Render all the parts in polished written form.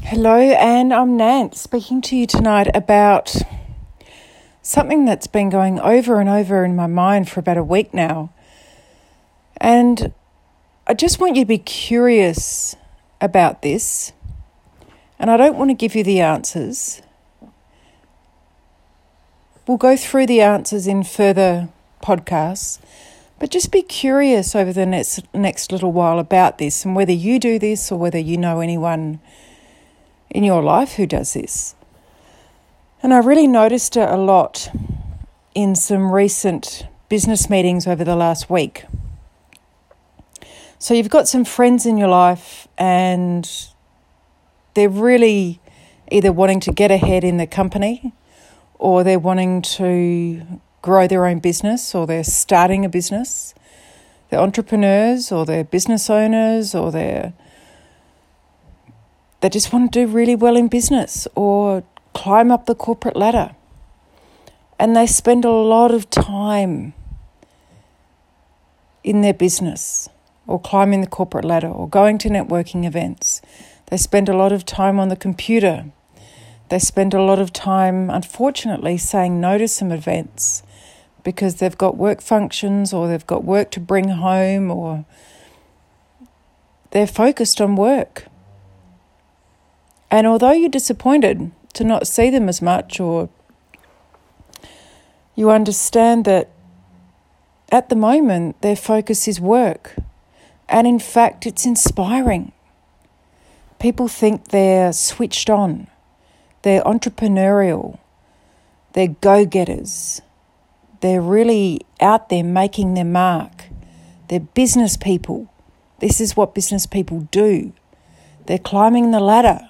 Hello, and I'm Nance speaking to you tonight about something that's been going over and over in my mind for about a week now. And I just want you to be curious about this. And I don't want to give you the answers. We'll go through the answers in further podcasts. But just be curious over the next little while about this and whether you do this or whether you know anyone in your life who does this. And I really noticed it a lot in some recent business meetings over the last week. So you've got some friends in your life and they're really either wanting to get ahead in the company or they're wanting to grow their own business or they're starting a business. They're entrepreneurs or they're business owners or they just want to do really well in business or climb up the corporate ladder. And they spend a lot of time in their business or climbing the corporate ladder or going to networking events. They spend a lot of time on the computer. They spend a lot of time, unfortunately, saying no to some events because they've got work functions or they've got work to bring home or they're focused on work. And although you're disappointed to not see them as much, or you understand that at the moment their focus is work, and in fact it's inspiring. People think they're switched on, they're entrepreneurial, they're go-getters, they're really out there making their mark, they're business people. This is what business people do. They're climbing the ladder.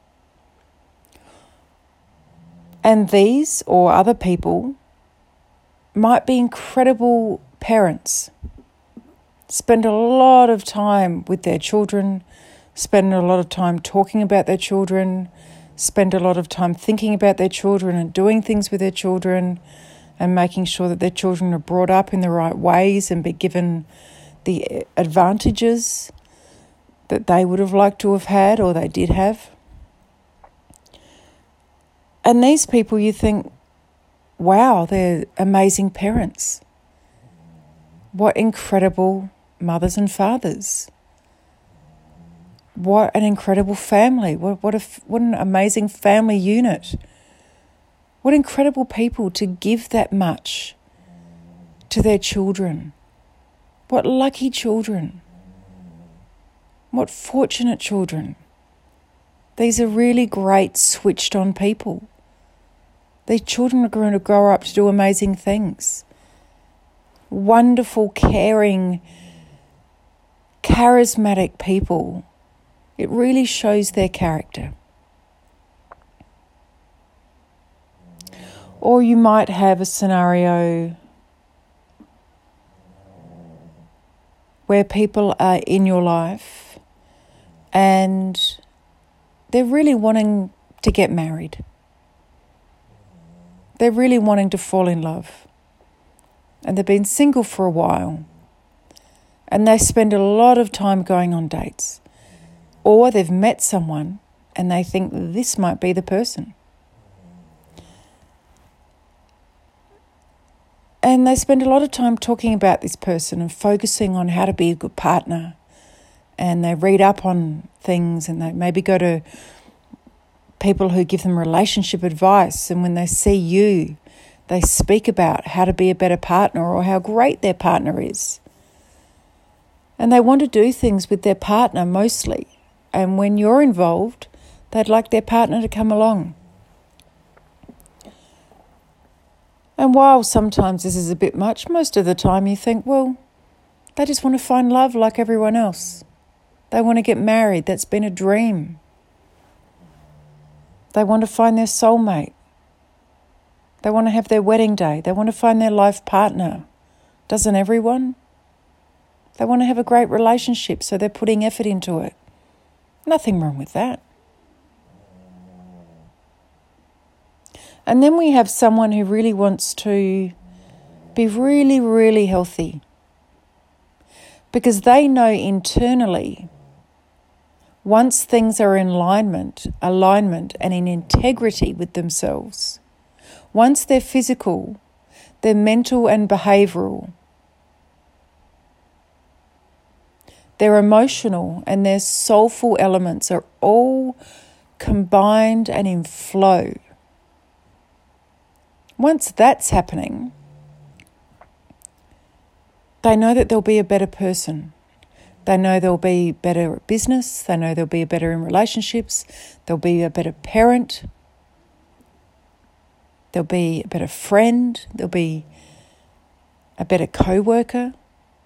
And these or other people might be incredible parents, spend a lot of time with their children, spend a lot of time talking about their children, spend a lot of time thinking about their children and doing things with their children and making sure that their children are brought up in the right ways and be given the advantages that they would have liked to have had or they did have. And these people, you think, wow, they're amazing parents. What incredible mothers and fathers. What an incredible family. What an amazing family unit. What incredible people to give that much to their children. What lucky children. What fortunate children. These are really great switched on people. These children are going to grow up to do amazing things. Wonderful, caring, charismatic people. It really shows their character. Or you might have a scenario where people are in your life and they're really wanting to get married. They're really wanting to fall in love. And they've been single for a while. And they spend a lot of time going on dates. Or they've met someone and they think this might be the person. And they spend a lot of time talking about this person and focusing on how to be a good partner. And they read up on things and they maybe go to people who give them relationship advice, and when they see you, they speak about how to be a better partner or how great their partner is. And they want to do things with their partner mostly. And when you're involved, they'd like their partner to come along. And while sometimes this is a bit much, most of the time you think, well, they just want to find love like everyone else. They want to get married. That's been a dream. They want to find their soulmate. They want to have their wedding day. They want to find their life partner. Doesn't everyone? They want to have a great relationship, so they're putting effort into it. Nothing wrong with that. And then we have someone who really wants to be really, really healthy because they know internally once things are in alignment and in integrity with themselves, once their physical, their mental and behavioural, their emotional and their soulful elements are all combined and in flow. Once that's happening, they know that they'll be a better person. They know they'll be better at business. They know they'll be better in relationships. They'll be a better parent. They'll be a better friend. They'll be a better co-worker.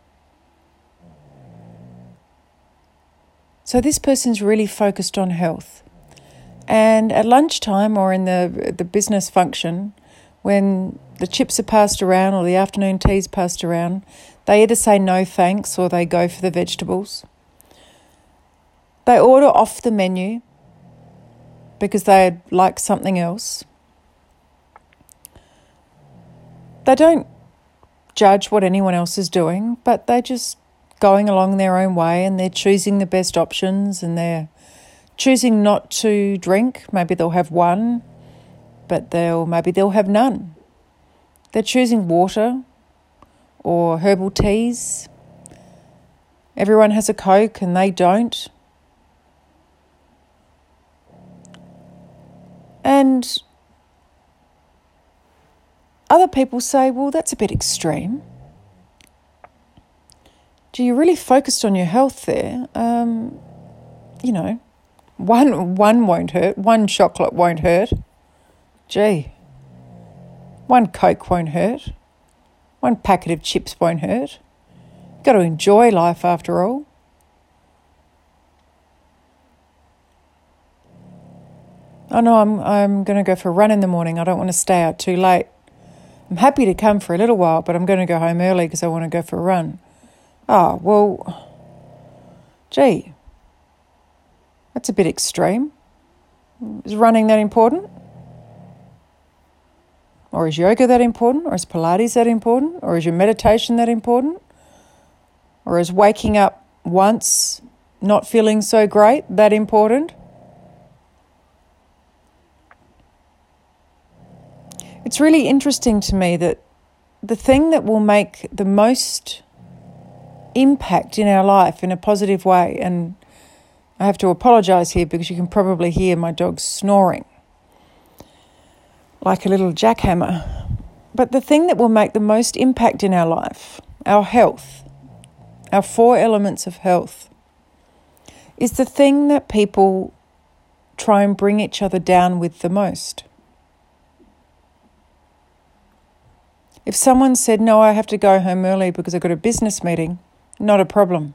So this person's really focused on health. And at lunchtime or in the business function, when the chips are passed around or the afternoon tea's passed around, they either say no thanks or they go for the vegetables. They order off the menu because they like something else. They don't judge what anyone else is doing, but they're just going along their own way and they're choosing the best options and they're choosing not to drink. Maybe they'll have one, but maybe they'll have none. They're choosing water or herbal teas. Everyone has a Coke and they don't. And other people say, well, that's a bit extreme. Gee, you're really focused on your health there. One won't hurt. One chocolate won't hurt. Gee, one Coke won't hurt. One packet of chips won't hurt. You've got to enjoy life after all. Oh no, I'm going to go for a run in the morning. I don't want to stay out too late. I'm happy to come for a little while, but I'm going to go home early because I want to go for a run. Oh, well, gee, that's a bit extreme. Is running that important? Or is yoga that important? Or is Pilates that important? Or is your meditation that important? Or is waking up once, not feeling so great, that important? It's really interesting to me that the thing that will make the most impact in our life in a positive way, and I have to apologise here because you can probably hear my dog snoring like a little jackhammer. But the thing that will make the most impact in our life, our health, our 4 elements of health, is the thing that people try and bring each other down with the most. If someone said, no, I have to go home early because I've got a business meeting, not a problem.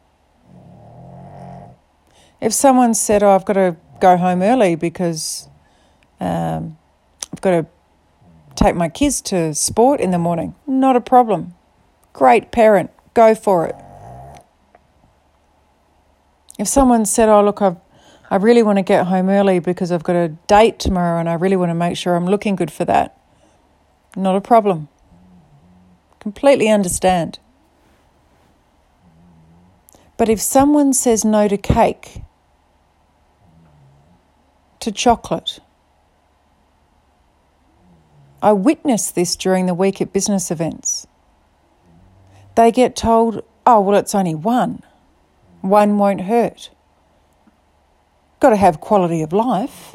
If someone said, oh, I've got to go home early because I've got to take my kids to sport in the morning, not a problem. Great parent, go for it. If someone said, oh, look, I really want to get home early because I've got a date tomorrow and I really want to make sure I'm looking good for that, not a problem. Completely understand. But if someone says no to cake, to chocolate, I witnessed this during the week at business events. They get told, oh, well, it's only one. One won't hurt. Got to have quality of life.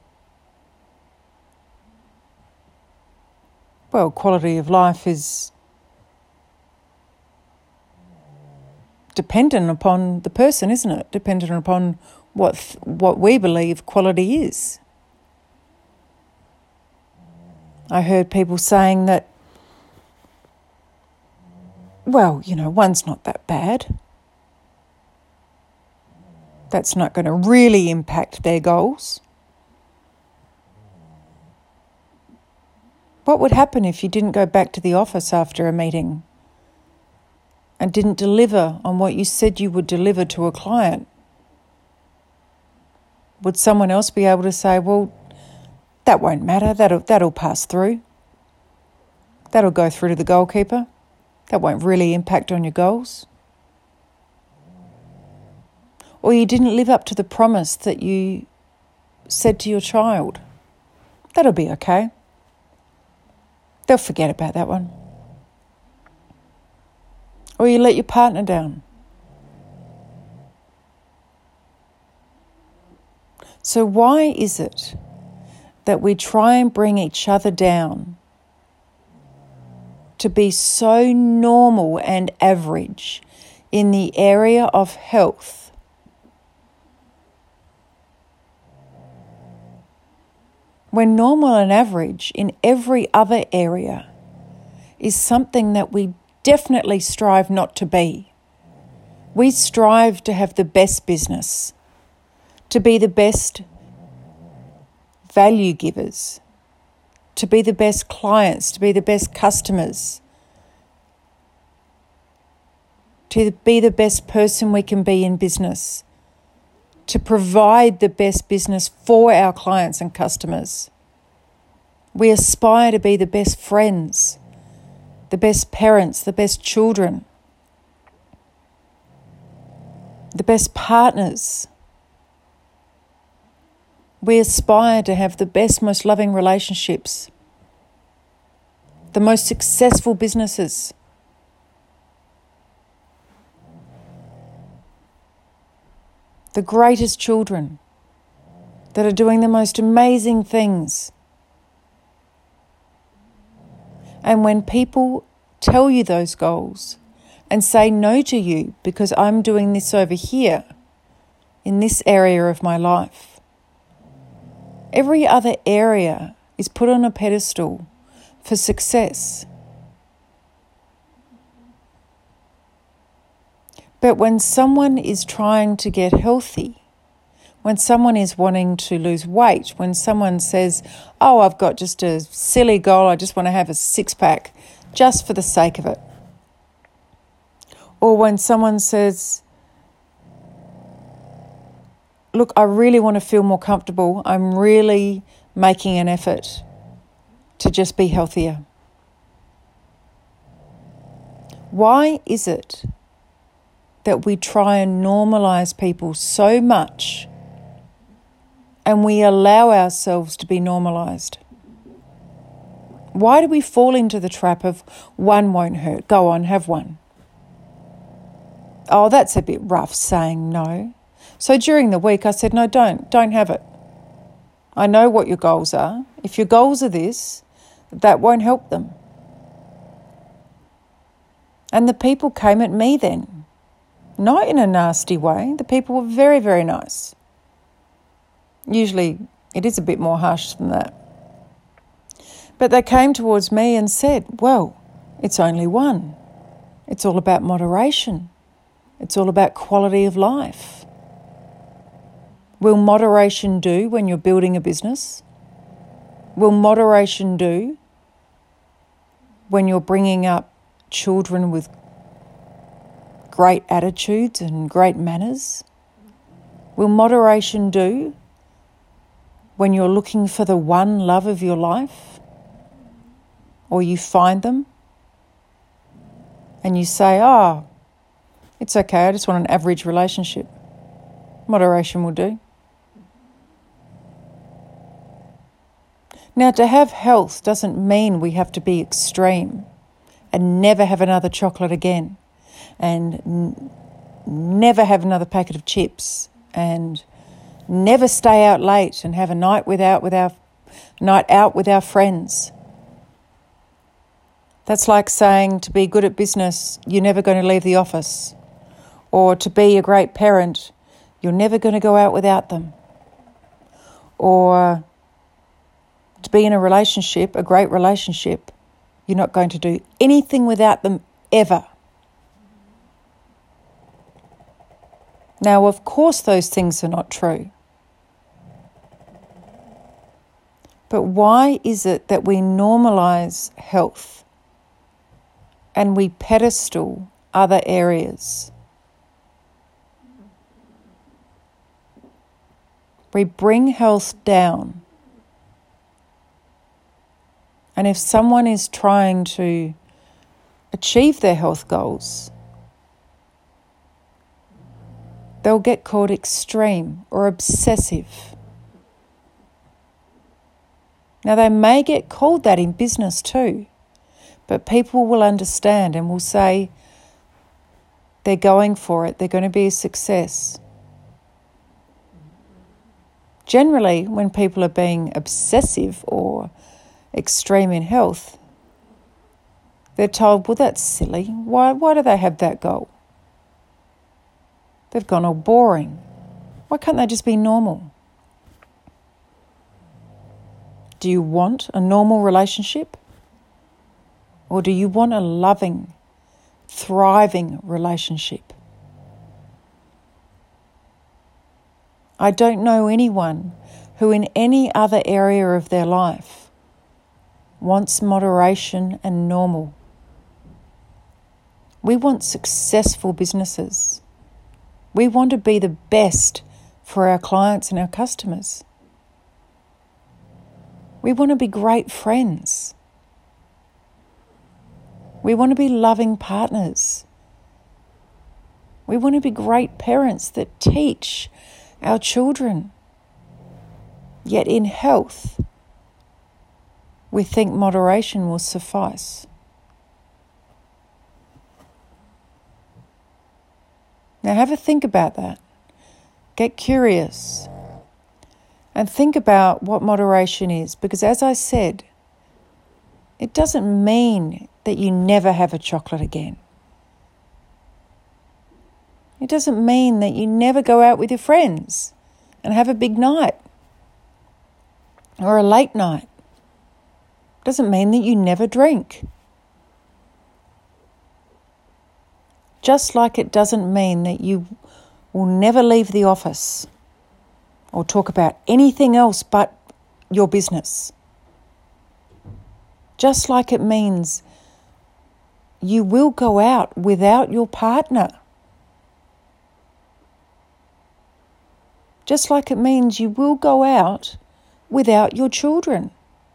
Well, quality of life is dependent upon the person, isn't it? Dependent upon what we believe quality is. I heard people saying that, well, one's not that bad. That's not going to really impact their goals. What would happen if you didn't go back to the office after a meeting and didn't deliver on what you said you would deliver to a client? Would someone else be able to say, well, that won't matter, that'll pass through. That'll go through to the goalkeeper. That won't really impact on your goals. or you didn't live up to the promise that you said to your child. That'll be okay. They'll forget about that one. Or you let your partner down. So why is it that we try and bring each other down to be so normal and average in the area of health, when normal and average in every other area is something that we definitely strive not to be? We strive to have the best business, to be the best value givers, to be the best clients, to be the best customers, to be the best person we can be in business, to provide the best business for our clients and customers. We aspire to be the best friends, the best parents, the best children, the best partners. We aspire to have the best, most loving relationships, the most successful businesses. The greatest children that are doing the most amazing things. And when people tell you those goals and say no to you because I'm doing this over here in this area of my life, every other area is put on a pedestal for success. But when someone is trying to get healthy, when someone is wanting to lose weight, when someone says, oh, I've got just a silly goal, I just want to have a six-pack just for the sake of it. Or when someone says, look, I really want to feel more comfortable, I'm really making an effort to just be healthier. Why is it that we try and normalize people so much and we allow ourselves to be normalized? Why do we fall into the trap of one won't hurt, go on, have one? Oh, that's a bit rough saying no. So during the week I said, no, don't have it. I know what your goals are. If your goals are this, that won't help them. And the people came at me then. Not in a nasty way. The people were very, very nice. Usually it is a bit more harsh than that. But they came towards me and said, well, it's only one. It's all about moderation. It's all about quality of life. Will moderation do when you're building a business? Will moderation do when you're bringing up children with great attitudes and great manners? Will moderation do when you're looking for the one love of your life? Or you find them and you say, oh, it's okay, I just want an average relationship. Moderation will do. Now, to have health doesn't mean we have to be extreme and never have another chocolate again, and never have another packet of chips, and never stay out late and have a night out with our friends. That's like saying to be good at business, you're never going to leave the office. Or to be a great parent, you're never going to go out without them. Or to be in a relationship, a great relationship, you're not going to do anything without them ever. Now, of course, those things are not true. But why is it that we normalise health and we pedestal other areas? We bring health down. And if someone is trying to achieve their health goals, they'll get called extreme or obsessive. Now, they may get called that in business too, but people will understand and will say they're going for it, they're going to be a success. Generally, when people are being obsessive or extreme in health, they're told, well, that's silly. Why do they have that goal? They've gone all boring. Why can't they just be normal? Do you want a normal relationship? Or do you want a loving, thriving relationship? I don't know anyone who in any other area of their life wants moderation and normal. We want successful businesses. We want to be the best for our clients and our customers. We want to be great friends. We want to be loving partners. We want to be great parents that teach our children. Yet in health, we think moderation will suffice. Now have a think about that. Get curious. And think about what moderation is. Because as I said, it doesn't mean that you never have a chocolate again. It doesn't mean that you never go out with your friends and have a big night or a late night. It doesn't mean that you never drink. Just like it doesn't mean that you will never leave the office or talk about anything else but your business. Just like it means you will go out without your partner. Just like it means you will go out without your children.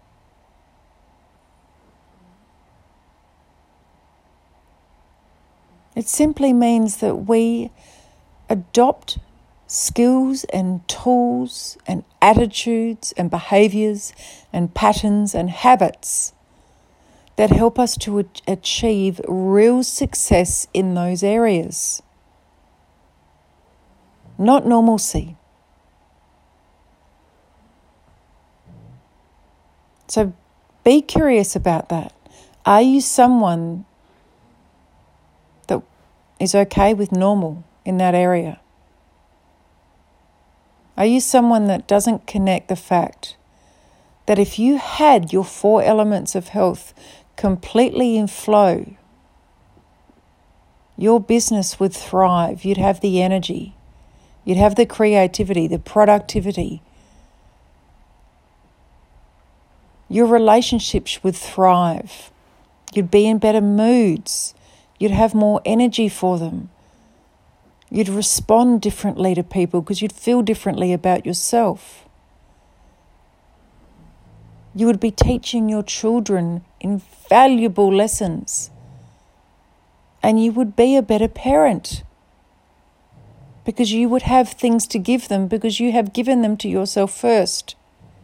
It simply means that we adopt skills and tools and attitudes and behaviours and patterns and habits that help us to achieve real success in those areas. Not normalcy. So be curious about that. Are you someone that is okay with normal in that area? Are you someone that doesn't connect the fact that if you had your 4 elements of health completely in flow, your business would thrive? You'd have the energy, you'd have the creativity, the productivity. Your relationships would thrive. You'd be in better moods. You'd have more energy for them. You'd respond differently to people because you'd feel differently about yourself. You would be teaching your children invaluable lessons. And you would be a better parent because you would have things to give them because you have given them to yourself first.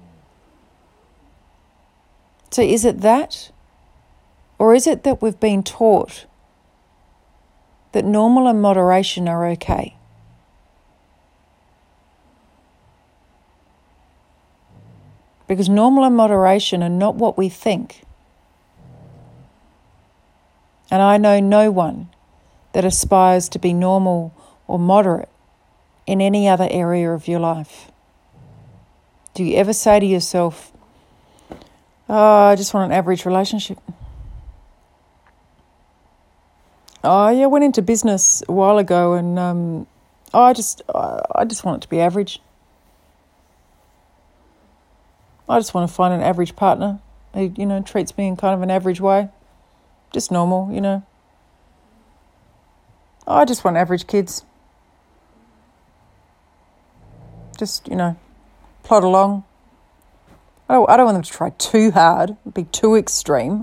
So is it that? Or is it that we've been taught that normal and moderation are okay? Because normal and moderation are not what we think. And I know no one that aspires to be normal or moderate in any other area of your life. Do you ever say to yourself, oh, I just want an average relationship? Oh, yeah, I went into business a while ago and I just want it to be average. I just want to find an average partner who, treats me in kind of an average way. Just normal, I just want average kids. Just, plod along. I don't want them to try too hard, be too extreme.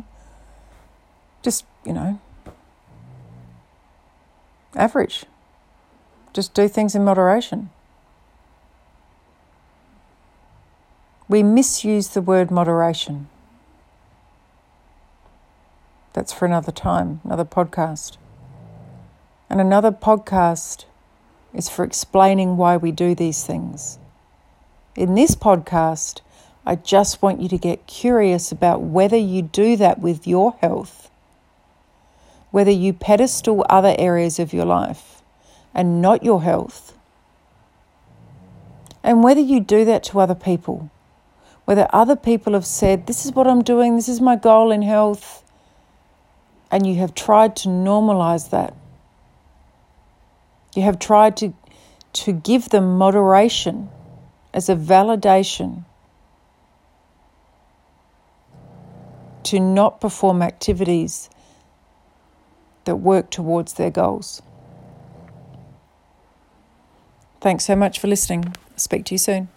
Just, average. Just do things in moderation. We misuse the word moderation. That's for another time, another podcast. And another podcast is for explaining why we do these things. In this podcast, I just want you to get curious about whether you do that with your health, whether you pedestal other areas of your life and not your health, and whether you do that to other people, whether other people have said, this is what I'm doing, this is my goal in health, and you have tried to normalize that. You have tried to give them moderation as a validation to not perform activities that work towards their goals. Thanks so much for listening. I'll speak to you soon.